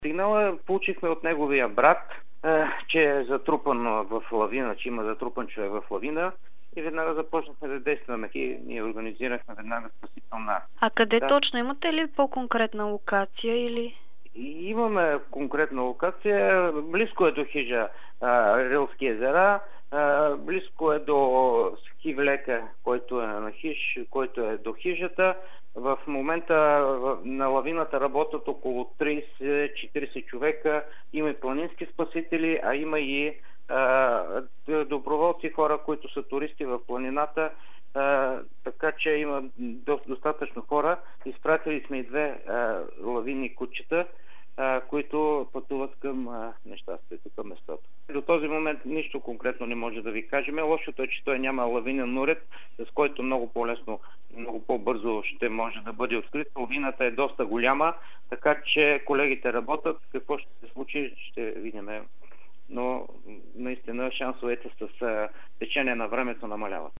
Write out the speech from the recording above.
Сигнала получихме от неговия брат, че е затрупан в лавина, че има затрупан човек в лавина и веднага започнахме да действаме и ние организирахме веднага спасителна. А къде Да. точно? Имате ли по-конкретна локация или? И имаме конкретна локация, близко е до хижа Рилски езера, близко е до скивлека, който е на хиж, който е до хижата. В момента на лавината работят около 30-40 човека, има и планински спасители, а има и доброволци, хора, които са туристи в планината, така че има достатъчно хора. Изпратили сме и 2 лавинни кучета, които пътуват към нещастието, към местото. До този момент нищо конкретно не може да ви кажем. Лошото е, че той няма лавинен уред, с който много по-лесно, много по-бързо ще може да бъде открит. Лавината е доста голяма, така че колегите работят. Какво ще се случи, ще видим. Но наистина шансовете с течение на времето намаляват.